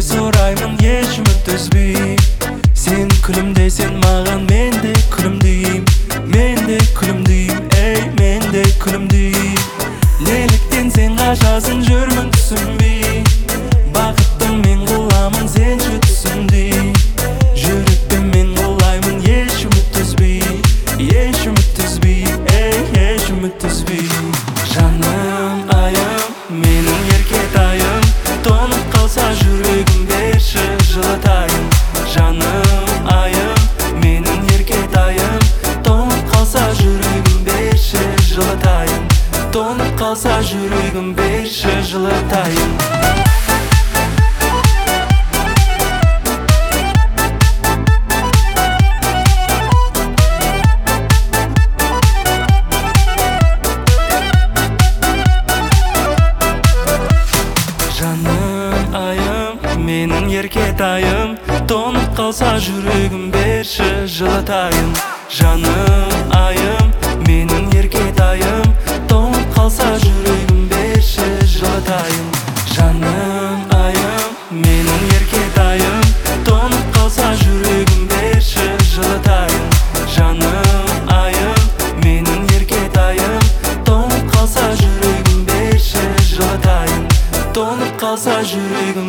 сураймын еш үміт үзбей. Сен күлімдесең маған, мен де күлімдеймін. Мен де күлімдеймін, ей, мен де күлімдеймін. Неліктен сен қашасың жүрмін түсінбей. Бақыттым мен құламын, сенші түсіндей. Жүрекпен мен құлаймын еш үміт үзбей. Еш үміт үзбей, ей, еш үміт үзбей. Жаным, айым, менің еркетайым, тоңып қалса жүрегім берші жылытайын. Жаным, айым, менің еркетайым, тоңып қалса жүрегім берші жылытайын. Тоңып қалса жүрегім берші жылытайын. Жаным, айым, менің еркетайым, тоңып қалса жүрегім берші жылытайын. Жаным, айым, менің еркетайым, тоңып қалса жүрегім берші жылытайын. Жаным, айым, менің еркетайым, тоңып қалса жүрегім берші жылытайын. Жаным, айым, менің еркетайым, тоңып қалса жүрегім берші жылытайын. Тоңып қалса жүрегім